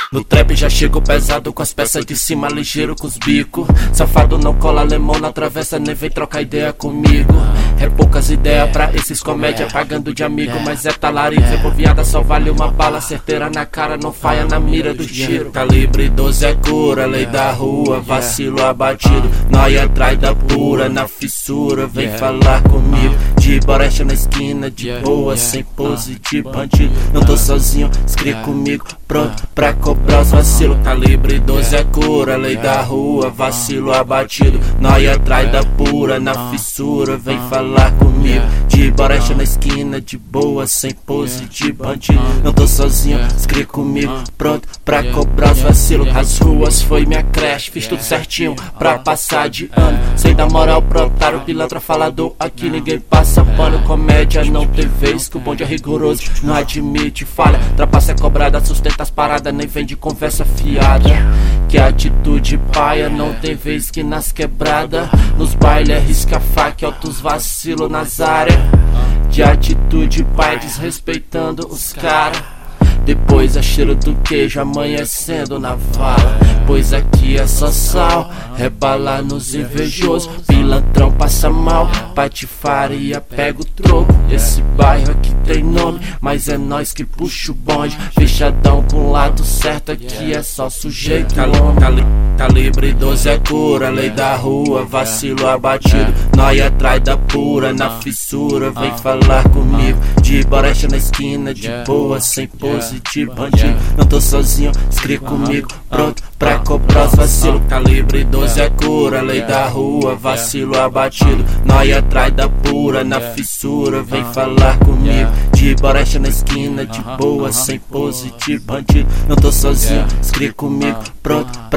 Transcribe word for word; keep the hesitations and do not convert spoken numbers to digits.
No trap já chego pesado com as peças de cima, ligeiro com os bicos. Safado não cola lemão na travessa, nem vem trocar ideia comigo. É poucas ideias pra esses comédia, pagando de amigo, mas é talarico. Repoviada só vale uma bala, certeira na cara, não falha na mira do tiro. Calibre doze é cura, lei da rua, vacilo abatido. Nóia atrás da pura, na fissura, vem falar comigo. De borecha na esquina, de boa, sem pose de bandido. Não tô sozinho, escreve comigo, pronto pra cobrar os vacilos. Calibre doze é cura, lei da rua, vacilo abatido. Nóia atrás da pura, na fissura, vem falar comigo. De borecha na esquina, de boa, sem pose de bandido. Não tô sozinho, escreve comigo, pronto pra cobrar os vacilos. As ruas foi minha creche, fiz tudo certinho pra passar de ano. Sem dar moral pro otário, pilantra falador, aqui ninguém passa pano. Comédia não tem vez, que o bonde é rigoroso, não admite falha. Trapaça é cobrada, sustenta as paradas, nem vem de conversa fiada. Que atitude paia, não tem vez que nas quebrada. Nos bailes é risca faca, altos vacilo nas áreas. De atitude paia, desrespeitando os cara. Depois é cheiro do queijo amanhecendo na vala. Pois aqui é só sal, rebala nos invejosos. Pilantrão passa mal, patifaria pega o troco. Esse bairro aqui tem nome, mas é nós que puxa o bonde. Fechadão com lado certo, aqui é só sujeito homem. Calibre doze é cura, lei da rua, vacilo abatido. Nóia atrás da pura, na fissura, vem falar comigo. De borecha na esquina, de boa, sem pose de bandido. Não tô sozinho, escreve comigo, pronto pra cobrar os vacilos. Calibre doze é cura, lei da rua, vacilo abatido. Nóia atrás da pura, na fissura, vem falar comigo. De borecha na esquina, de boa, sem pose de bandido. Não tô sozinho, escreve comigo, pronto